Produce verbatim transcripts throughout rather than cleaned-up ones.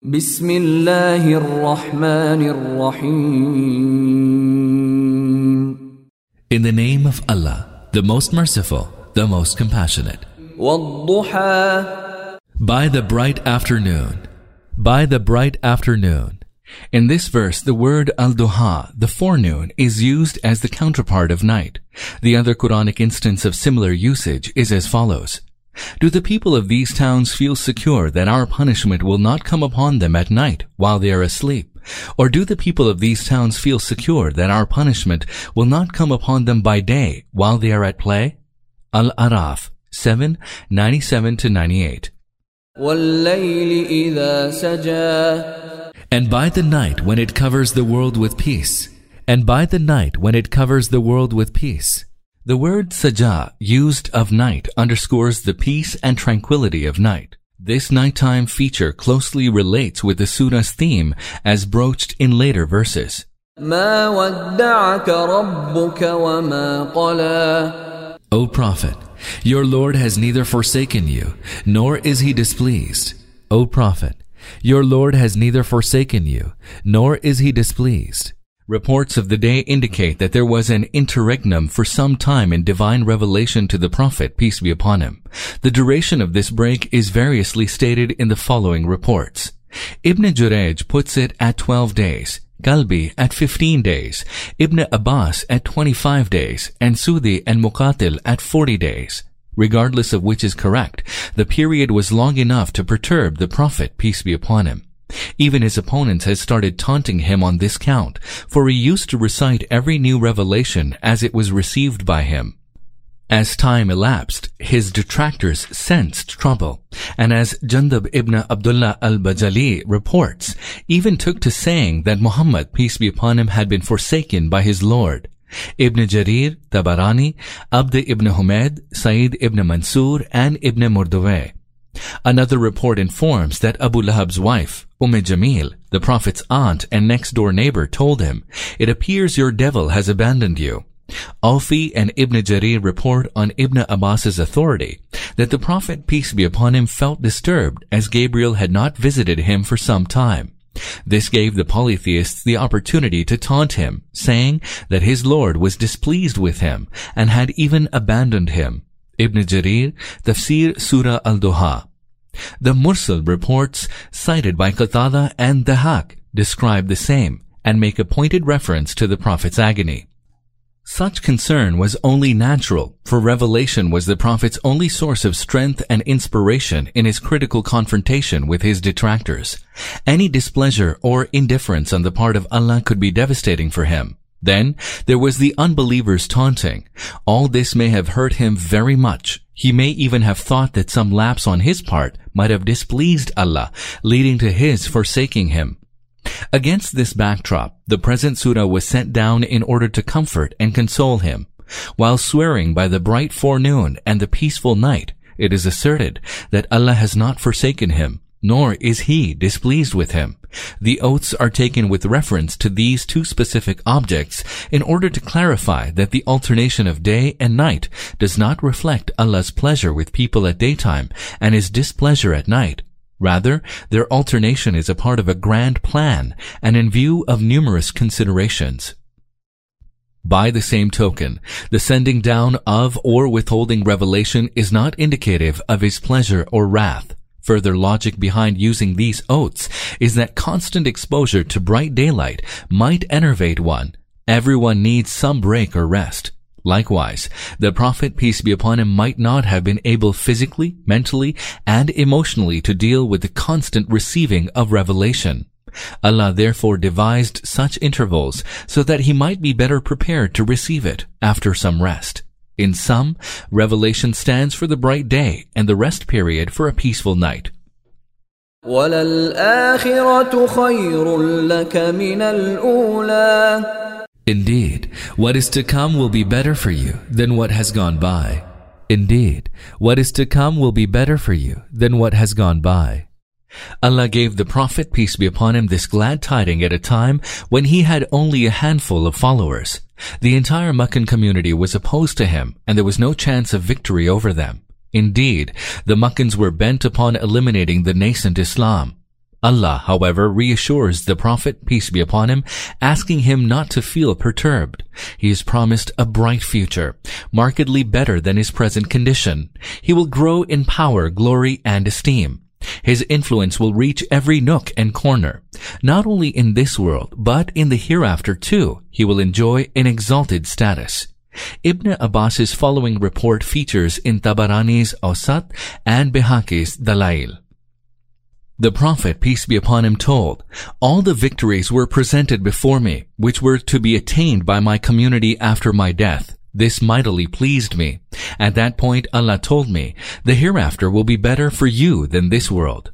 بسم الله الرحمن الرحيم. In the name of Allah, the most merciful, the most compassionate. والضحى. By the bright afternoon. By the bright afternoon. In this verse, the word al-duha, the forenoon, is used as the counterpart of night. The other Quranic instance of similar usage is as follows. Do the people of these towns feel secure that our punishment will not come upon them at night while they are asleep? Or do the people of these towns feel secure that our punishment will not come upon them by day while they are at play? Al-Araf seven, ninety-seven to ninety-eight. وَاللَّيْلِ إِذَا سَجَى. And by the night when it covers the world with peace. And by the night when it covers the world with peace. The word saja, used of night, underscores the peace and tranquility of night. This nighttime feature closely relates with the surah's theme as broached in later verses. مَا وَدَّعَكَ رَبُّكَ وَمَا قَلَى. O Prophet, your Lord has neither forsaken you, nor is he displeased. O Prophet, your Lord has neither forsaken you, nor is he displeased. Reports of the day indicate that there was an interregnum for some time in divine revelation to the Prophet, peace be upon him. The duration of this break is variously stated in the following reports. Ibn Jurayj puts it at twelve days, Kalbi at fifteen days, Ibn Abbas at twenty-five days, and Sudi and Muqatil at forty days. Regardless of which is correct, the period was long enough to perturb the Prophet, peace be upon him. Even his opponents had started taunting him on this count, for he used to recite every new revelation as it was received by him. As time elapsed, his detractors sensed trouble, and as Jundub ibn Abdullah al-Bajali reports, even took to saying that Muhammad, peace be upon him, had been forsaken by his Lord. Ibn Jarir, Tabarani, Abd ibn Humayd, Sa'id ibn Mansur, and Ibn Murdaweh. Another report informs that Abu Lahab's wife, Umm Jamil, the Prophet's aunt and next-door neighbor, told him, "It appears your devil has abandoned you." Awfi and Ibn Jarir report on Ibn Abbas's authority that the Prophet, peace be upon him, felt disturbed as Gabriel had not visited him for some time. This gave the polytheists the opportunity to taunt him, saying that his Lord was displeased with him and had even abandoned him. Ibn Jarir, Tafsir Surah Al-Duha. The Mursal reports cited by Qatada and Dahak describe the same and make a pointed reference to the Prophet's agony. Such concern was only natural, for revelation was the Prophet's only source of strength and inspiration in his critical confrontation with his detractors. Any displeasure or indifference on the part of Allah could be devastating for him. Then there was the unbeliever's taunting. All this may have hurt him very much. He may even have thought that some lapse on his part might have displeased Allah, leading to his forsaking him. Against this backdrop, the present surah was sent down in order to comfort and console him. While swearing by the bright forenoon and the peaceful night, it is asserted that Allah has not forsaken him, nor is he displeased with him. The oaths are taken with reference to these two specific objects in order to clarify that the alternation of day and night does not reflect Allah's pleasure with people at daytime and his displeasure at night. Rather, their alternation is a part of a grand plan and in view of numerous considerations. By the same token, the sending down of or withholding revelation is not indicative of his pleasure or wrath. Further logic behind using these oaths is that constant exposure to bright daylight might enervate one. Everyone needs some break or rest. Likewise, the Prophet, peace be upon him, might not have been able physically, mentally, and emotionally to deal with the constant receiving of revelation. Allah therefore devised such intervals so that he might be better prepared to receive it after some rest. In sum, revelation stands for the bright day and the rest period for a peaceful night. وَلَلْآخِرَةُ خَيْرٌ لَكَ مِنَ الْأُولَى. Indeed, what is to come will be better for you than what has gone by. Indeed, what is to come will be better for you than what has gone by. Allah gave the Prophet, peace be upon him, this glad tiding at a time when he had only a handful of followers. The entire Meccan community was opposed to him, and there was no chance of victory over them. Indeed, the Meccans were bent upon eliminating the nascent Islam. Allah, however, reassures the Prophet, peace be upon him, asking him not to feel perturbed. He is promised a bright future, markedly better than his present condition. He will grow in power, glory, and esteem. His influence will reach every nook and corner. Not only in this world, but in the hereafter too, he will enjoy an exalted status. Ibn Abbas's following report features in Tabarani's Awsat and Bihaqi's Dalail. The Prophet, peace be upon him, told, "All the victories were presented before me, which were to be attained by my community after my death. This mightily pleased me. At that point, Allah told me, the hereafter will be better for you than this world."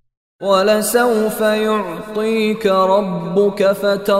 وَلَسَوْفَ يُعْطِيكَ رَبُّكَ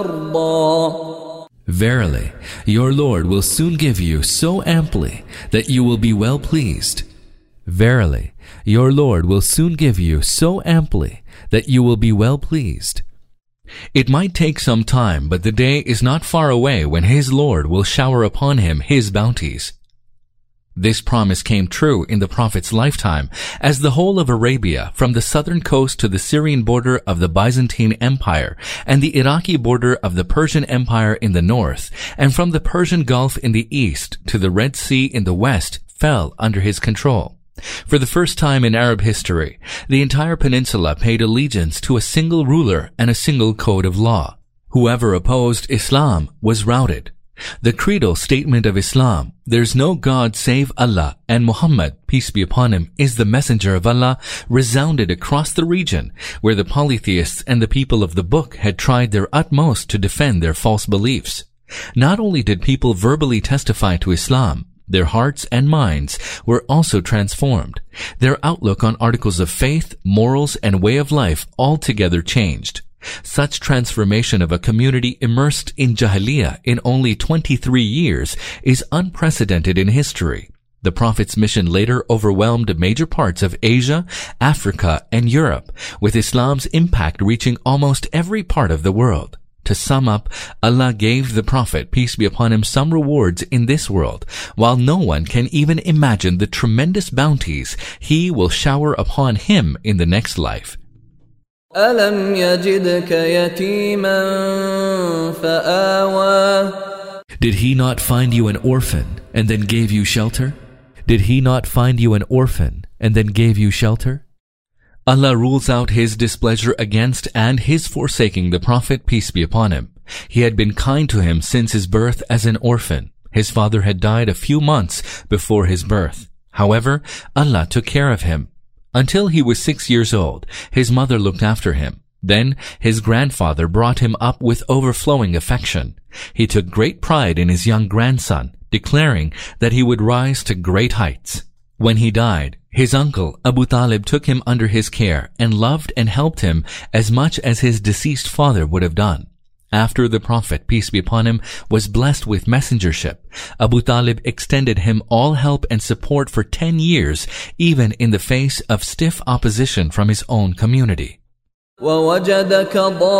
فَتَرْضَى. Verily, your Lord will soon give you so amply that you will be well pleased. Verily, your Lord will soon give you so amply that you will be well pleased. It might take some time, but the day is not far away when his Lord will shower upon him his bounties. This promise came true in the Prophet's lifetime, as the whole of Arabia, from the southern coast to the Syrian border of the Byzantine Empire and the Iraqi border of the Persian Empire in the north, and from the Persian Gulf in the east to the Red Sea in the west, fell under his control. For the first time in Arab history, the entire peninsula paid allegiance to a single ruler and a single code of law. Whoever opposed Islam was routed. The creedal statement of Islam, "There's no God save Allah, and Muhammad, peace be upon him, is the messenger of Allah," resounded across the region, where the polytheists and the people of the book had tried their utmost to defend their false beliefs. Not only did people verbally testify to Islam, their hearts and minds were also transformed. Their outlook on articles of faith, morals, and way of life altogether changed. Such transformation of a community immersed in Jahiliyyah in only twenty-three years is unprecedented in history. The Prophet's mission later overwhelmed major parts of Asia, Africa, and Europe, with Islam's impact reaching almost every part of the world. To sum up, Allah gave the Prophet, peace be upon him, some rewards in this world, while no one can even imagine the tremendous bounties he will shower upon him in the next life. أَلَمْ يَجِدْكَ يَتِيمًا فَآوَى. Did he not find you an orphan and then gave you shelter? Did he not find you an orphan and then gave you shelter? Allah rules out his displeasure against and his forsaking the Prophet, peace be upon him. He had been kind to him since his birth as an orphan. His father had died a few months before his birth. However, Allah took care of him. Until he was six years old, his mother looked after him. Then his grandfather brought him up with overflowing affection. He took great pride in his young grandson, declaring that he would rise to great heights. When he died, his uncle Abu Talib took him under his care and loved and helped him as much as his deceased father would have done. After the Prophet, peace be upon him, was blessed with messengership, Abu Talib extended him all help and support for ten years, even in the face of stiff opposition from his own community. وَوَجَدَكَ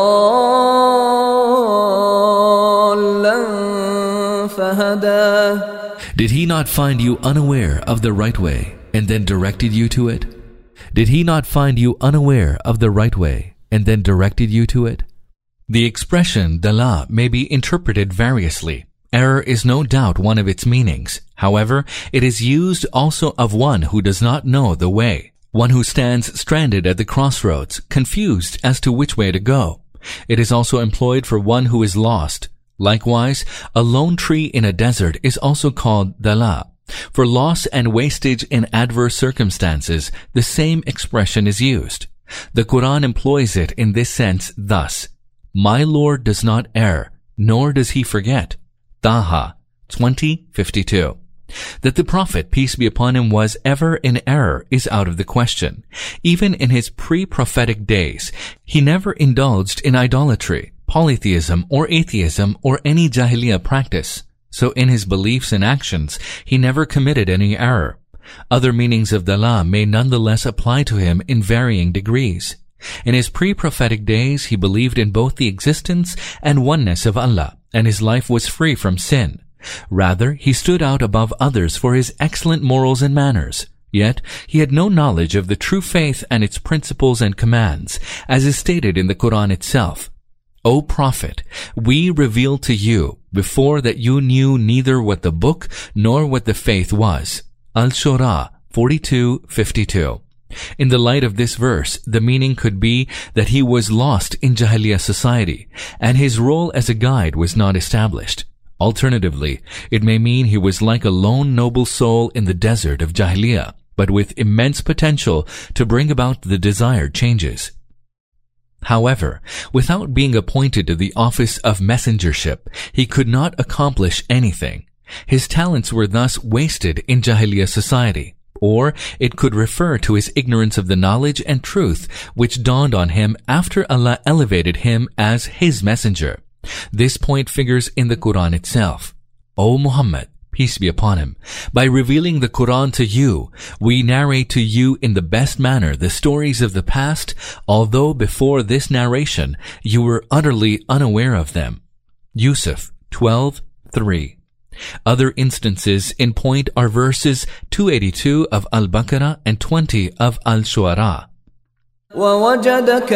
ضَالًّا فَهَدَى. Did he not find you unaware of the right way and then directed you to it? Did he not find you unaware of the right way and then directed you to it? The expression dalal may be interpreted variously. Error is no doubt one of its meanings. However, it is used also of one who does not know the way, one who stands stranded at the crossroads, confused as to which way to go. It is also employed for one who is lost. Likewise, a lone tree in a desert is also called dalal. For loss and wastage in adverse circumstances, the same expression is used. The Quran employs it in this sense thus: "My Lord does not err, nor does he forget." Taha twenty fifty-two. That the Prophet, peace be upon him, was ever in error is out of the question. Even in his pre-prophetic days, he never indulged in idolatry, polytheism, or atheism, or any Jahiliyyah practice. So in his beliefs and actions, he never committed any error. Other meanings of dalal may nonetheless apply to him in varying degrees. In his pre-prophetic days, he believed in both the existence and oneness of Allah, and his life was free from sin. Rather, he stood out above others for his excellent morals and manners. Yet he had no knowledge of the true faith and its principles and commands, as is stated in the Quran itself. O Prophet, we revealed to you before that you knew neither what the book nor what the faith was. Al-Shura forty-two fifty-two. In the light of this verse, the meaning could be that he was lost in Jahiliyyah society, and his role as a guide was not established. Alternatively, it may mean he was like a lone noble soul in the desert of Jahiliyyah, but with immense potential to bring about the desired changes. However, without being appointed to the office of messengership, he could not accomplish anything. His talents were thus wasted in Jahiliyyah society. Or it could refer to his ignorance of the knowledge and truth which dawned on him after Allah elevated him as His messenger. This point figures in the Quran itself. O Muhammad, peace be upon him, by revealing the Quran to you, we narrate to you in the best manner the stories of the past, although before this narration you were utterly unaware of them. Yusuf twelve three. Other instances in point are verses two eighty-two of Al-Baqarah and twenty of Al-Shu'ara. وَوَجَدَكَ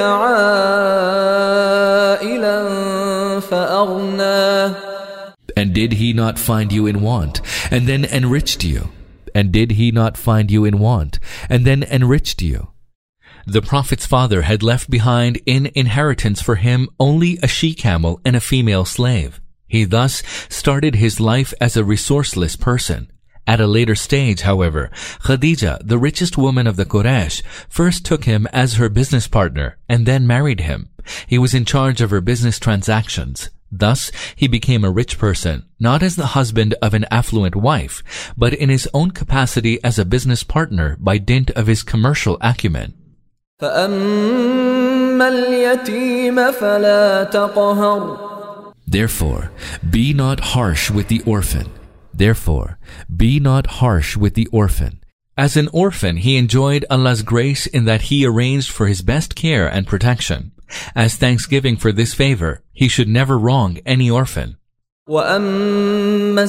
عَائِلًا فَأَغْنَى. And did he not find you in want, and then enriched you? And did he not find you in want, and then enriched you? The Prophet's father had left behind in inheritance for him only a she-camel and a female slave. He thus started his life as a resourceless person. At a later stage, however, Khadija, the richest woman of the Quraysh, first took him as her business partner and then married him. He was in charge of her business transactions. Thus, he became a rich person, not as the husband of an affluent wife, but in his own capacity as a business partner by dint of his commercial acumen. فَأَمَّا الْيَتِيمَ فَلَا تَقْهَرْ. Therefore, be not harsh with the orphan. Therefore, be not harsh with the orphan. As an orphan, he enjoyed Allah's grace in that he arranged for his best care and protection. As thanksgiving for this favor, he should never wrong any orphan. وَأَمَّا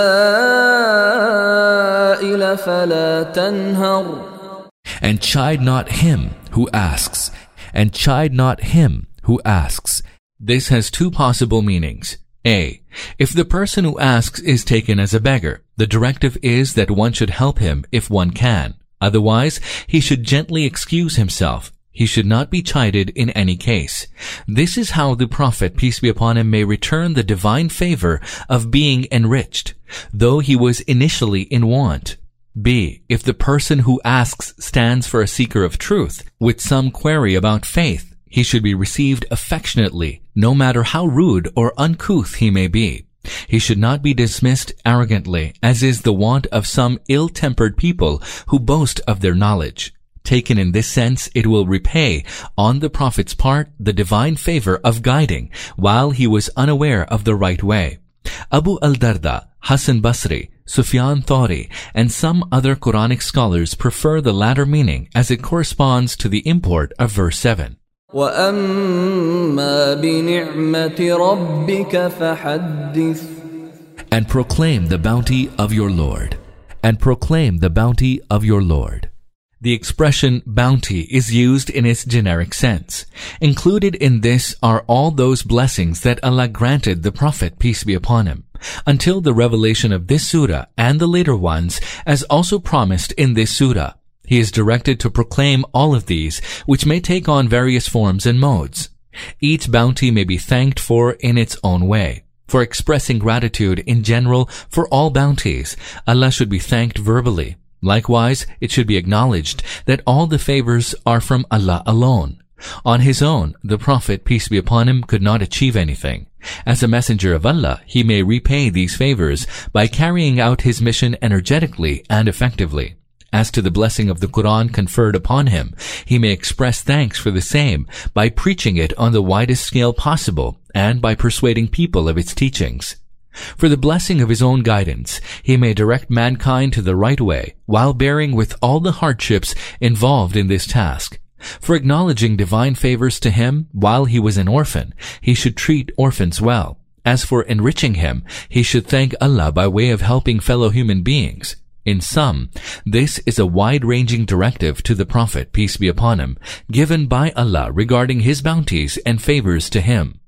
السَّائِلَ فَلَا تَنْهَرْ. And chide not him who asks. And chide not him who asks. This has two possible meanings. A. If the person who asks is taken as a beggar, the directive is that one should help him if one can. Otherwise, he should gently excuse himself. He should not be chided in any case. This is how the Prophet, peace be upon him, may return the divine favor of being enriched, though he was initially in want. B. If the person who asks stands for a seeker of truth with some query about faith, he should be received affectionately, no matter how rude or uncouth he may be. He should not be dismissed arrogantly, as is the wont of some ill-tempered people who boast of their knowledge. Taken in this sense, it will repay, on the Prophet's part, the divine favor of guiding, while he was unaware of the right way. Abu al-Darda, Hassan Basri, Sufyan Thawri, and some other Quranic scholars prefer the latter meaning as it corresponds to the import of verse seven. وَأَمَّا بِنِعْمَةِ رَبِّكَ فَحَدِّثْ. And proclaim the bounty of your Lord. And proclaim the bounty of your Lord. The expression bounty is used in its generic sense. Included in this are all those blessings that Allah granted the Prophet, peace be upon him, until the revelation of this surah and the later ones, as also promised in this surah. He is directed to proclaim all of these, which may take on various forms and modes. Each bounty may be thanked for in its own way. For expressing gratitude in general for all bounties, Allah should be thanked verbally. Likewise, it should be acknowledged that all the favors are from Allah alone. On his own, the Prophet, peace be upon him, could not achieve anything. As a messenger of Allah, he may repay these favors by carrying out his mission energetically and effectively. As to the blessing of the Quran conferred upon him, he may express thanks for the same by preaching it on the widest scale possible and by persuading people of its teachings. For the blessing of his own guidance, he may direct mankind to the right way while bearing with all the hardships involved in this task. For acknowledging divine favors to him while he was an orphan, he should treat orphans well. As for enriching him, he should thank Allah by way of helping fellow human beings. In sum, this is a wide-ranging directive to the Prophet, peace be upon him, given by Allah regarding his bounties and favors to him.